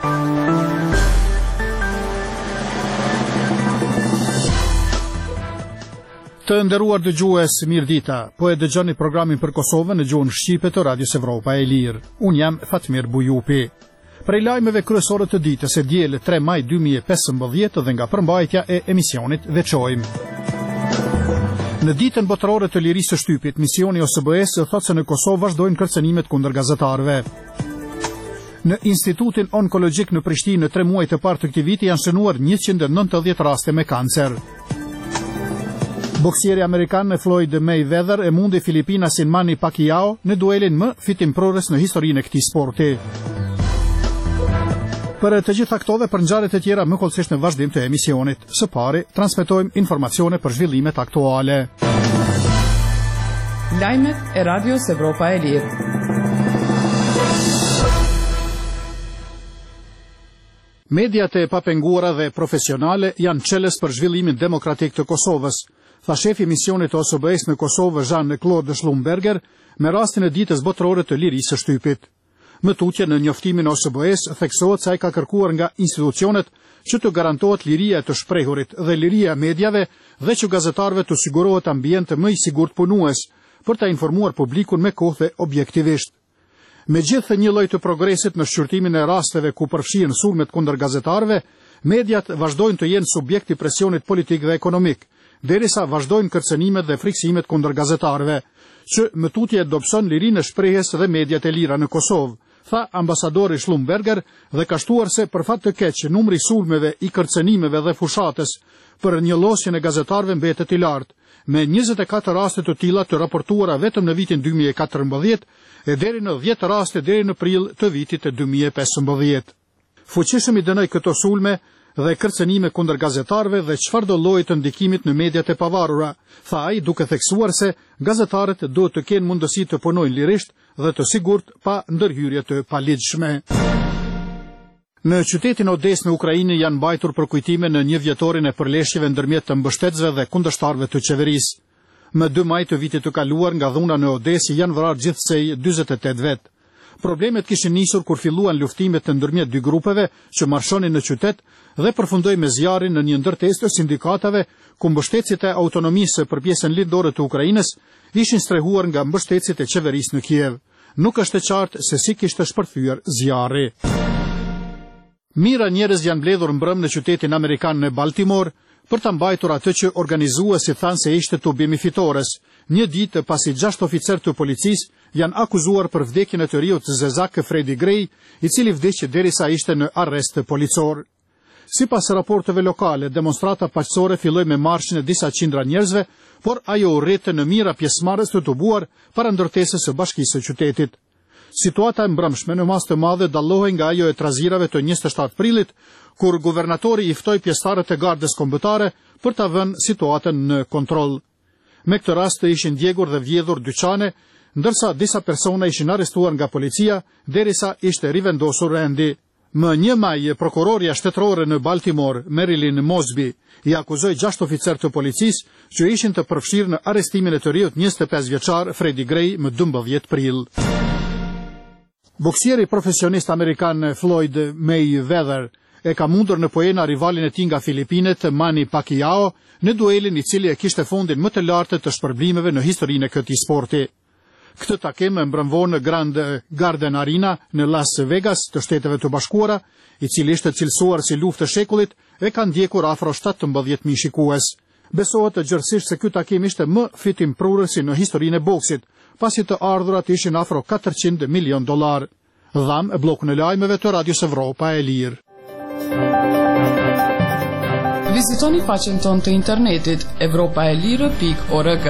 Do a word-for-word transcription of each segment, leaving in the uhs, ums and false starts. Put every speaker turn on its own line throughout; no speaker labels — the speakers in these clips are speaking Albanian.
Të nderuar dëgjues, mirëdita. Po e dëgjoni programin për Kosovën në gjuhën shqipe të Radios Evropa e Lirë. Unë jam Fatmir Bujupi. Prej lajmeve kryesore të ditës së diel tre maj dy mijë e pesëmbëdhjetë dhe nga përmbajtja e emisionit veçojmë. Në ditën botërore të lirisë së shtypit, misioni O S B E-s thotë se në Kosovë vazhdojnë kërcënimet kundër gazetarëve. Në Institutin Onkologjik në Prishtinë në tre muaj të parë të këtij viti janë shënuar njëqind e nëntëdhjetë raste me kancer. Boksieri amerikan Floyd Mayweather e mundi Filipinasin Manny Pacquiao në duelin më fitimprurës në historinë e këtij sporti. Për të gjitha këto dhe për ngjarjet e tjera më kollësisht në vazhdim të emisionit. Së pari, transmetojmë informacione për zhvillimet aktuale.
Lajmet e Radios Evropa e Lirë.
Mediat e papenguara dhe profesionale janë çelës për zhvillimin demokratik të Kosovës, tha shefi i misionit të O S B E-s në Kosovë Jean-Claude Schlumberger me rastin e ditës botërore të lirisë së shtypit. Më tutje në njoftimin e O S B E-s theksohet se ai ka kërkuar nga institucionet që të garantohet liria e të shprehurit dhe liria e mediave dhe që gazetarëve të sigurohet ambient më i sigurt punues për ta informuar publikun me kohë dhe objektivisht. Megjithë një lloj të progresit në shqyrtimin e rasteve ku përfshihen sulmet kundër gazetarëve, mediat vazhdojnë të jenë subjekt i presionit politik dhe ekonomik, derisa vazhdojnë kërcënimet dhe friksimet kundër gazetarëve, që më tutje dobëson lirinë e shprehjes dhe mediat e lira në Kosovë, tha ambasadori Schlumberger dhe ka shtuar se për fat të keq numri i sulmeve, i kërcënimeve dhe fushatës për njëllosjen e gazetarëve mbetet i lartë, me njëzet e katër raste të tilla të raportuara vetëm në vitin dy mijë e katërmbëdhjetë e deri në dhjetë raste deri në prill të vitit të dy mijë e pesëmbëdhjetë. Fuqishëm i dënoi këto sulme dhe kërcënime kundër gazetarëve dhe çfarëdo lloji të ndikimit në mediat e pavarura, tha ai duke theksuar se gazetarët duhet të kenë mundësi të punojnë lirisht dhe të sigurt pa ndërhyrje të paligjshme. Në qytetin Odesë në Ukrainë janë mbajtur për kujtime në një vjetorin e përleshjeve ndërmjet të mbështetësve dhe kundërshtarëve të qeverisë. Më dy maj të vitit të kaluar nga dhuna në Odesë janë vrarë gjithsej dyzet e tetë vet. Problemet kishin nisur kur filluan luftimet të ndërmjet dy grupeve që marshonin në qytet dhe përfundoi me zjarrin në një ndërtesë të sindikatave ku mbështetësit e autonomisë për pjesën lindore të Ukrainës ishin strehuar nga mbështetësit e qeverisë në Kiev. Nuk është e qartë se si kishte shpërthyer zjarri. Mira njerëz janë mbledhur mbrëm në qytetin amerikan në Baltimore për të mbajtur atë që organizuesit thanë se ishte tubimi fitores, një ditë pasi gjashtë oficer të policisë janë akuzuar për vdekjen e të riut zezak Freddie Gray, i cili vdiq derisa ishte në arrest policor. Sipas raporteve lokale, demonstrata paqësore filloi me marshin e disa qindra njerëzve, por ajo u rritë në mira pjesëmarrës të tubuar para ndërtesës së bashkisë së qytetit. Situata e mbrëmshme në masë të madhe dallohej nga ajo e trazirave të njëzet e shtatë prillit, kur guvernatori i ftoi pjesëtarët e gardës kombëtare për ta vënë situatën në kontroll. Me këtë rast ishin djegur dhe vjedhur dyqane, ndërsa disa persona ishin arrestuar nga policia derisa ishte rivendosur rendi. Më një maj, prokuroria shtetërore në Baltimore, Marilyn Mosby, i akuzoi gjashtë oficer të policisë që ishin të përfshirë në arrestimin e të riut njëzet e pesë vjeçar Freddie Gray më dymbëdhjetë prill. Boksieri profesionist amerikan Floyd Mayweather e ka mundur në pojena rivalin e tij nga Filipinet Manny Pacquiao në duelin i cili e kishte fundin më të lartë të shpërblimeve në historinë e këtij sporti. Këtë takim mbrëmvon në Grand Garden Arena në Las Vegas të Shteteve të Bashkuara, i cili ishte cilësuar si luftë e shekullit, e ka ndjekur afro shtatëmbëdhjetë mijë shikues. Besohet gjërësisht se ky takim ishte më fitimprurës në historinë e boksit, pasi të ardhurat ishin afro katërqind milion dollar. Dham e blokun e lajmeve të Radios Evropa e Lirë.
Vizitoni faqen tonë të internetit evropaelire pikë org.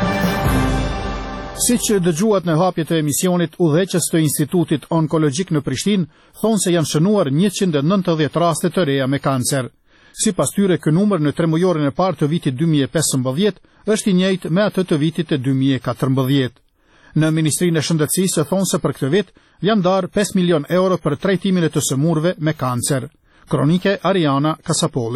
Si që dëgjuat në hapjet e emisionit, udhëheqës të Institutit Onkologjik në Prishtinë thonë se janë shënuar njëqind e nëntëdhjetë raste të reja me kancer. Sipas tyre, ky numër në tremujorin e parë të vitit dy mijë e pesëmbëdhjetë është i njëjtë me atë të vitit të dy mijë e katërmbëdhjetë. Në Ministrinë e Shëndetësisë thonë se për këtë vit janë darë pesë milion euro për trajtimin e të sëmurëve me kancer. Kronike Ariana Kasapolit.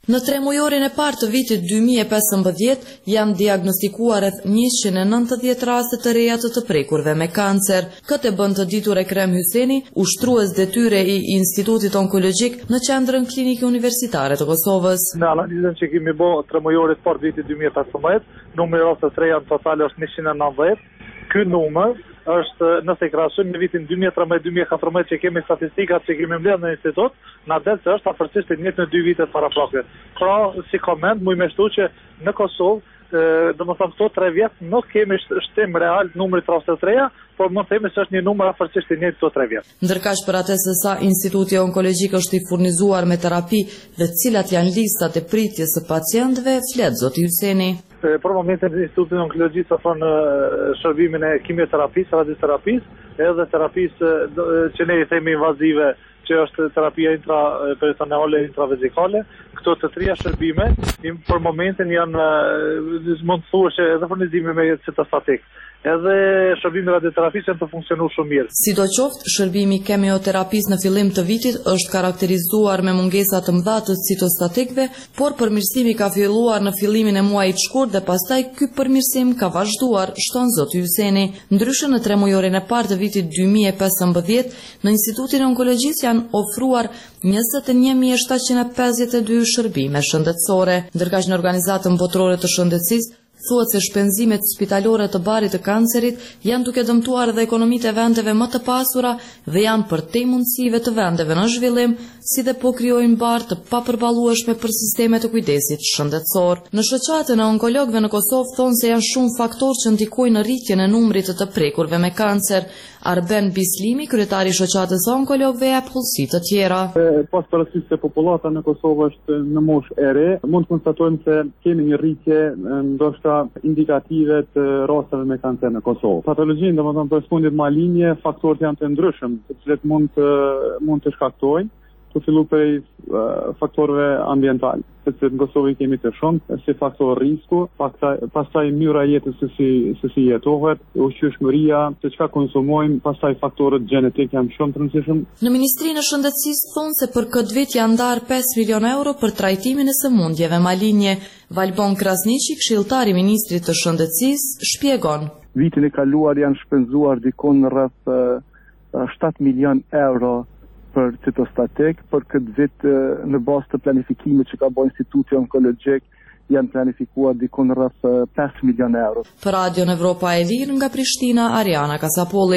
Në tremujorin e parë të vitit dy mijë e pesëmbëdhjetë janë diagnostikuar rreth njëqind e nëntëdhjetë raste të reja të të prekurve me kancer. Këtë e bën të ditur Ekrem Hyseni, ushtrues detyre i Institutit Onkologjik në qendrën klinike universitare të Kosovës.
Në analizën që kemi bë tremujorit të parë vitit dy mijë e pesëmbëdhjetë, numri i rasteve të reja në total është njëqind e nëntëdhjetë. Ky numër është, nëse krahasojmë me vitin dy mijë e trembëdhjetë dy mijë e katërmbëdhjetë që kemi statistikat që kemi mbledhur në institut, na del se është afërsisht e njëjtë në dy vitet paraprakë. Pra, si koment, më më shtu që në Kosovë, domethënë këto tre vjet nuk kemi shtim real numrit të rasteve të reja, por mund të themi se është një numër afërsisht i njëjtë këto tre vjet.
Ndërkaq për atë se sa Instituti Onkologjik është i furnizuar me terapi dhe cilat janë listat e pritjes së pacientëve, flet zoti Hyseni.
Për momentin Instituti Onkologjik ofron shërbimin e kimioterapisë, radioterapisë, edhe terapisë që ne i themi invazive, që është terapia intraperitoneale, intravezikale. Këto të trija shërbime për momentin janë, mund të thuash, edhe furnizime me citostatik. Edhe shërbimi radioterapisë janë të funksionuar shumë mirë.
Sidoqoftë, shërbimi kemioterapisë në fillim të vitit është karakterizuar me mungesa të mëdha të citostatikëve, por përmirësimi ka filluar në fillimin e muajit shkurt dhe pastaj ky përmirësim ka vazhduar, shton zoti Hyseni. Ndryshe në tremujorin e parë të vitit dy mijë e pesëmbëdhjetë, në Institutin Onkologjik janë ofruar njëzet e një mijë e shtatëqind e pesëdhjetë e dy shërbime shëndetësore, ndërkaq në Organizatën Botërore të Shëndetësisë thuhet se shpenzimet spitalore të barit të kancerit janë duke dëmtuar edhe ekonomitë e vendeve më të pasura dhe janë përtej mundësive të vendeve në zhvillim, si dhe po krijojnë barë të papërballueshme për sistemet e kujdesit shëndetësor. Në shoqatën e onkologëve në Kosovë thonë se janë shumë faktorë që ndikojnë në rritjen e numrit të të prekurve me kancer. Arben Bislimi, kryetari i shoqatës së onkologëve, jep hullësi të tjera.
Pas parasysh se popullata në Kosovë është në moshë e re, mund të konstatojmë se kemi një rritje ndoshta indikative të rasteve me kancer në Kosovë. Patologjinë, domethënë për sëmundjet malinje, faktorët janë të ndryshëm, të cilët mund të mund të shkaktojnë, të fillu prej uh, faktorëve ambiental, sepse në Kosovë kemi të shumë si faktor risku, pastaj mënyra jetës se si se si jetohet, ushqyeshmëria, se çka konsumojmë, pastaj faktorët gjenetik janë shumë të rëndësishëm.
Në Ministrinë e Shëndetësisë thonë se për këtë vit janë ndarë pesë milion euro për trajtimin e sëmundjeve malinje. Valbon Krasniqi, këshilltari i Ministrit të Shëndetësisë, shpjegon.
Vitin e kaluar janë shpenzuar dikon rreth uh, shtat milion euro për citostatik, për këtë vit në bazë të planifikimit që ka bërë Instituti Onkologjik janë planifikuar dikon rreth pesë milion euro.
Për Radion Evropa e Lirë nga Prishtina, Ariana Kasapolli.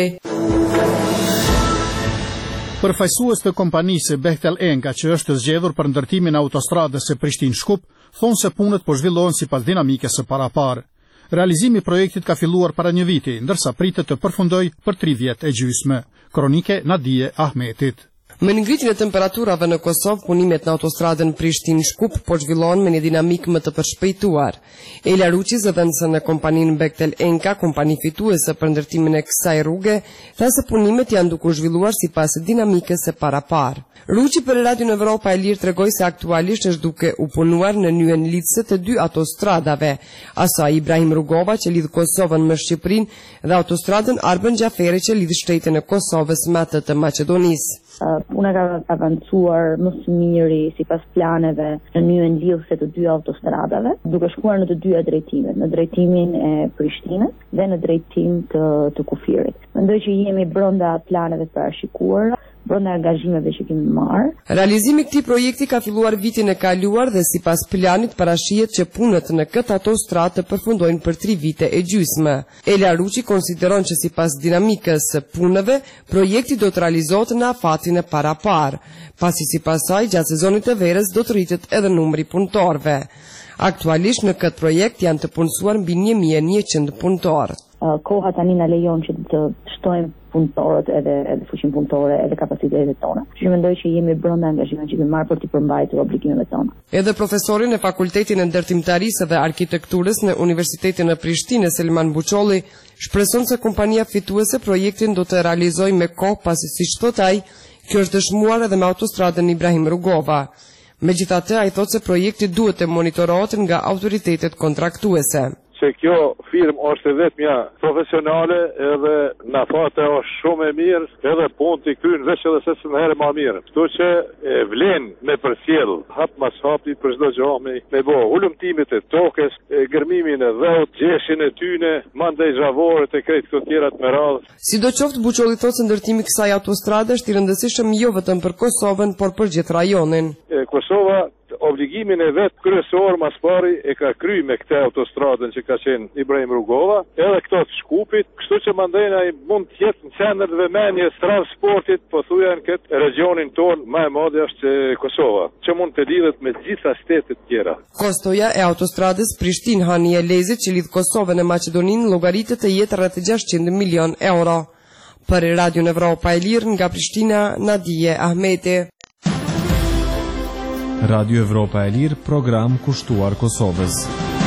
Përfaqësues të kompanisë Bechtel Enka, që është zgjedhur për ndërtimin e autostradës së Prishtinë-Shkup, thonë se punët po zhvillohen sipas dinamikës së paraparë. Realizimi i projektit ka filluar para një viti, ndërsa pritet të përfundojë për tri vjet e gjysmë. Kronike Nadije Ahmetit.
Me ngritjen e temperaturave në Kosovë, punimet në autostradën Prishtinë-Shkup po zhvillohen me një dinamik më të përshpejtuar. Ela Ruçi, zëvendëse në kompaninë Bechtel Enka, kompani fituese për ndërtimin e kësaj rruge, tha se punimet janë duke u zhvilluar sipas dinamikës së paraparë. Ruçi për Radion Evropa e Lirë tregoi se aktualisht është duke u punuar në nyjen lidhëse të dy autostradave, asa Ibrahim Rugova që lidh Kosovën me Shqipërinë dhe autostradën Arben Xhaferi që lidh shtetin e Kosovës me atë të Maqedonisë.
Uh, puna ka avancuar më së miri sipas planeve në nyjen lidhëse të dy autostradave, duke shkuar në të dyja drejtimet, në drejtimin e Prishtinës dhe në drejtim të, të Kufirit. Mendoj që jemi brenda planeve të parashikuara, brenda angazhimeve që kemi marrë.
Realizimi i këtij projekti ka filluar vitin e kaluar dhe sipas planit parashihet që punët në këtë autostradë të përfundojnë për tri vite e gjysmë. Ela Ruçi konsideron që sipas dinamikës së punëve, projekti do të realizohet në afatin e paraparë, pasi sipas saj gjatë sezonit të verës do të rritet edhe numri punëtorëve. Aktualisht në këtë projekt janë të punësuar mbi një mijë e njëqind punëtorë.
Uh, koha tani na lejon që të shtojmë punëtorët edhe edhe fuqinë punëtore edhe kapacitetet tona. Që mendoj që jemi brenda angazhimit që kemi marrë për të përmbajtur obligimeve tona.
Edhe profesorin e Fakultetin e Ndërtimtarisë dhe Arkitekturës në Universitetin e Prishtinës, Selman Buçolli, shpreson se kompania fituese projektin do të realizojë me kohë, pasi siç thot ai, kjo është dëshmuar edhe me autostradën Ibrahim Rugova. Megjithatë, ai thotë se projekti duhet të monitorohet nga autoritetet kontraktuese.
se kjo firmë është vetëm profesionale edhe na fate është shumë e mirë edhe punë t'i kryen veç edhe se së në herë ma mirë. Kështu që e vlen me përcjell hap mas hapi për çdo gjë me, me bo ulëmtimit e tokës, e gërmimin e dhëut, gjeshin e tyne, mandej zhavorët e krejt këto tjera të me radhë.
Sidoqoftë Buçolli thotë se ndërtimi i kësaj autostrade është i rëndësishëm jo vetëm për Kosovën, por për gjithë rajonin.
E, Kosova obligimin e vetë kryesor mas pari e ka kry me këtë autostradën që ka qenë Ibrahim Rugova, edhe këto të Shkupit, kështu që mandena i mund të jetë në qendër dhe menjes transportit, po thuja në këtë regionin tonë, ma e madhe është Kosova, që mund të lidhet me gjitha shtetet tjera.
Kostoja e autostradës Prishtinë-Hanie Lezit që lidh Kosovën e Maqedoninë llogaritet të jetë rreth gjashtëqind milion euro. Për Radio Evropa e Lirë nga Prishtina, Nadije Ahmeti.
Radio Evropa e Lirë, program kushtuar Kosovës.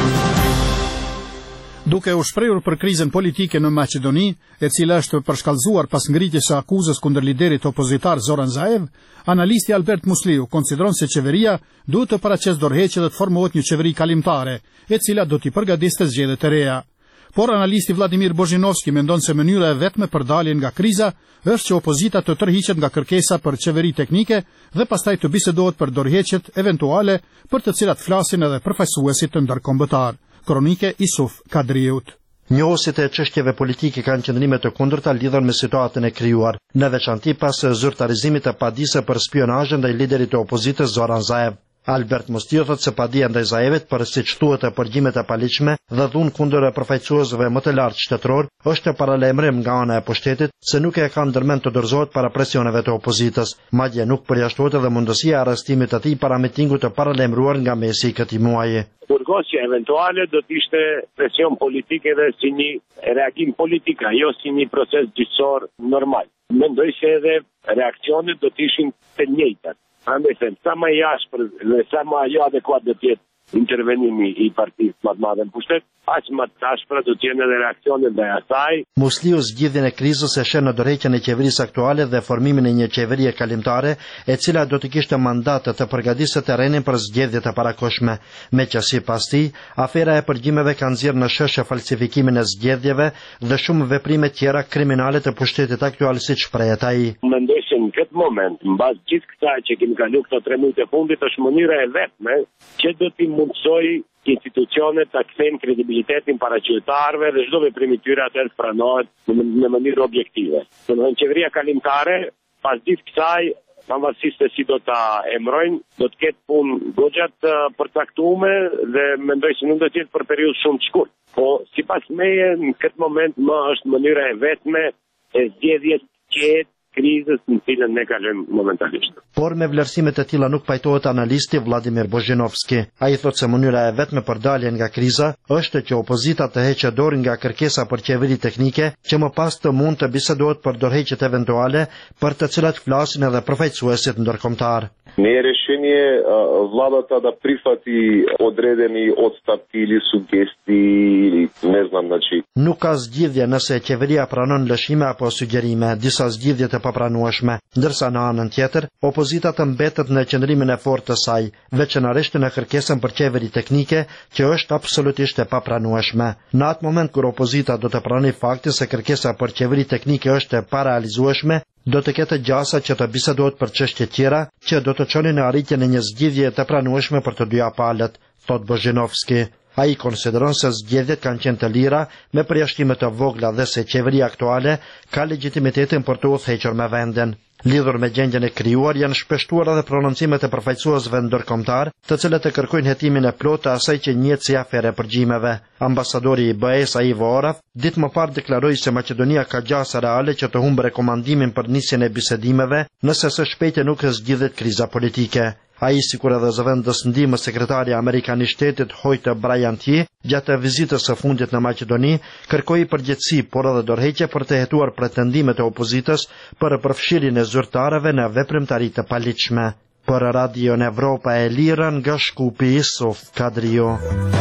Duke u shprehur për krizën politike në Maqedoni, e cila është përshkallëzuar pas ngritjes së akuzës kundër liderit opozitar Zoran Zaev, analisti Albert Musliu konsideron se qeveria duhet të paraqesë dorëheqje dhe të formohet një qeveri kalimtare, e cila do t'i përgatitë zgjedhje të reja. Por analisti Vladimir Bozhinovski mendon se mënyra e vetme për daljen nga kriza është që opozita të tërhiqet nga kërkesa për qeveri teknike dhe pastaj të bisedohet për dorëheqjet eventuale për të cilat flasin edhe përfaqësuesit të ndërkombëtar. Kronike Isuf Kadriut.
Njohësit e çështjeve politike kanë qëndrime të kundërta lidhur me situatën e krijuar, në veçanti pas zyrtarizimit të padisë për spionazh ndaj liderit të opozitës Zoran Zaev. Albert Musliu thotë se padia ndaj Zaevit për siç thuhet e përgjimet e paligjshme dhe dhunë kundër përfaqësuesve më të lartë shtetëror është paralajmërim nga ana e pushtetit se nuk e ka ndërmend të dorëzohet para presioneve të opozitës. Madje nuk përjashtohet edhe mundësia e arrestimit të tij para mitingut të paralajmëruar nga mesi i këtij muaji.
Burgosja eventuale do të ishte presion politik edhe si një reagim politik, jo si një proces gjyqësor normal. Mendoj se edhe reakcionet do të ishin të njëjtat. Andaj se sa më i ashpër dhe sa më jo adekuat do të jetë intervenimi i partisë më të madhe në pushtet, aq më të ashpra do të jenë edhe reaksionet ndaj asaj.
Musliu zgjidhjen e krizës e sheh në dorëheqjen e qeverisë aktuale dhe formimin e një qeverie kalimtare, e cila do të kishte mandat të përgatitë terrenin për zgjedhjet e parakohshme. Meqenëse pas tij, afera e përgjimeve ka nxjerrë në sheshe falsifikimin e zgjedhjeve dhe shumë veprime tjera kriminale të pushtetit aktual, siç shprehet ai.
Mendoj se në këtë moment, mbas gjithë kësaj që kemi kaluar këto tre muaj të fundit, është mënyra e vetme që do të mundsoj institucionet ta kthejnë kredibilitetin para qytetarëve dhe çdo veprim i tyre atë të pranohet në mënyrë objektive. Domethënë qeveria kalimtare pas gjithë kësaj, pavarësisht se si do ta emrojnë, do të ketë punë goxhat përcaktuar dhe mendoj se nuk do të jetë për periudhë shumë të shkurtë. Po sipas meje në këtë moment më është mënyra e vetme e zgjedhjes qetë krizës në cilën ne kalojmë momentalisht.
Por me vlerësimet e tilla nuk pajtohet analisti Vladimir Bozhinovski. Ai thotë se mënyra e vetme për daljen nga kriza është që opozita të heqë dorë nga kërkesa për qeveri teknike, që më pas të mund të bisedohet për dorëheqjet eventuale për të cilat flasin edhe përfaqësuesit ndërkombëtar.
Не решение владата да прифати одредени отстапки или сугестии, не знам, значи.
Nuk ka zgjidhje nëse qeveria pranon lëshime apo sugjerime, disa zgjidhje të papranueshme, ndërsa në anën tjetër, opozita të mbetet në qëndrimin e fortë të saj, veçanërisht në kërkesën për qeveri teknike, që është absolutisht e papranueshme. Në atë moment kur opozita do të pranojë faktin se kërkesa për qeveri teknike është e parealizueshme, do të ketë gjasa që të bisedohet për çështje tjera që do të çonin në arritjen e një zgjidhje të pranueshme për të dyja palët, thot Bozhinovski. Ai konsideron se zgjedhjet kanë qenë të lira, me përjashtime të vogla dhe se qeveria aktuale ka legitimitetin për të udhëhequr me vendin. Lidhur me gjendjen e krijuar, janë shpeshtuar edhe prononcimet e përfaqësuesve ndërkombëtar, të cilët e kërkojnë hetimin e plotë të asaj që njihet si afere përgjimeve. Ambasadori i B E-s Ivo Oraf ditë më parë deklaroi se Maqedonia ka gjasa reale që të humbë rekomandimin për nisjen e bisedimeve, nëse së shpejti nuk zgjidhet kriza politike. Ai, sikur edhe zëvendës ndihmës sekretari amerikan i shtetit Hoyt Bryantje, gjatë vizitës së fundit në Maqedoni, kërkoi përgjegjësi, por edhe dorëheqje për të hetuar pretendimet e opozitës për përfshirjen e zyrtarëve në veprimtari të paligjshme. Për Radio Evropa e Lirë nga Shkupi, Isuf Kadrio.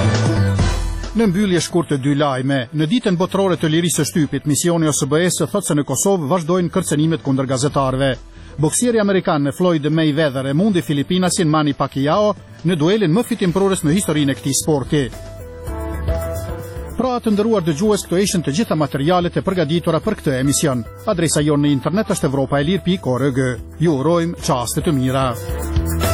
Në mbyllje shkurtë dy lajme, në ditën botërore të lirisë së shtypit, misioni O S B E-s thotë se në Kosovë vazhdojnë kërcënimet kundër gazetarëve. Boksieri amerikan Floyd Mayweather e mundi Filipinasin Manny Pacquiao në duelin më fitimprurës në historinë e këtij sporti. Pra të nderuar dëgjues, këto ishin të gjitha materialet e përgatitura për këtë emision. Adresa jonë në internet është evropaelir pikë org. Ju urojmë çaste të mira.